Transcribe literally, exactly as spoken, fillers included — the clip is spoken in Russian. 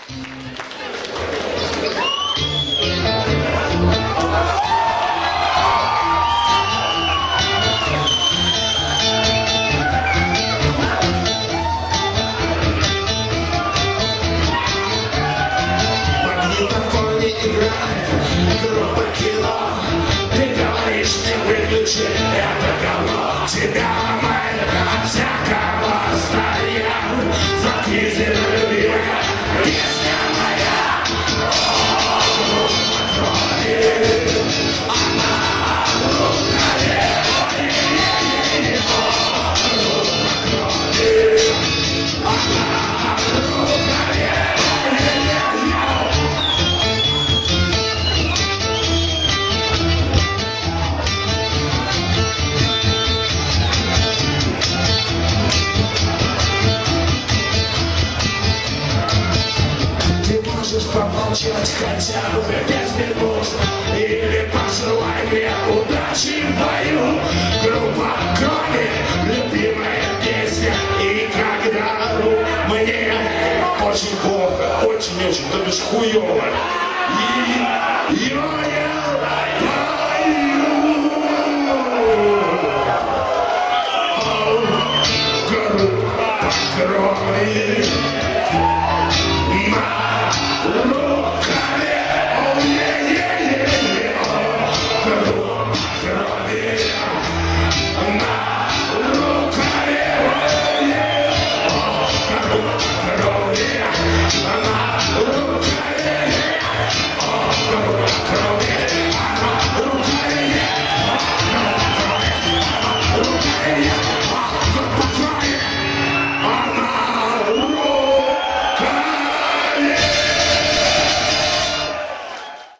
Магнитофоне играет группа кино. Ты говоришь, не выключи это говно. Тебя ломает от всякого старья. Заткнись, любимая, песня моя. О, крови, она в рукаве. Помолчать хотя бы пять минут или пожелай мне удачи в бою. Группа крови, любимая песня. И когда ну, мне очень плохо, очень-очень, то бишь хуёво, и я пою. Группа крови. Come on.